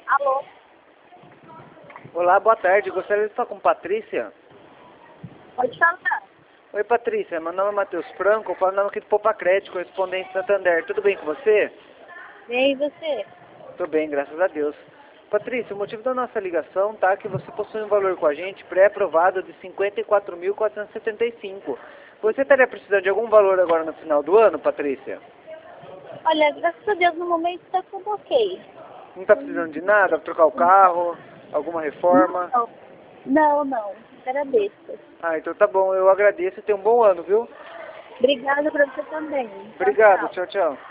Alô? Olá, boa tarde. Gostaria de falar com Patrícia. Pode falar. Oi, Patrícia. Meu nome é Matheus Franco. Eu falo nome aqui do Poupa Crédito, correspondente Santander. Tudo bem com você? Bem, e você? Tudo bem, graças a Deus. Patrícia, o motivo da nossa ligação tá que você possui um valor com a gente pré-aprovado de 54.475. Você estaria precisando de algum valor agora no final do ano, Patrícia? Olha, graças a Deus no momento está tudo ok. Não está precisando de nada? Trocar o carro? Alguma reforma? Não, não, não. Agradeço. Ah, então tá bom. Eu agradeço e tenha um bom ano, viu? Obrigada para você também. Tchau, Obrigado. tchau. Tchau, tchau.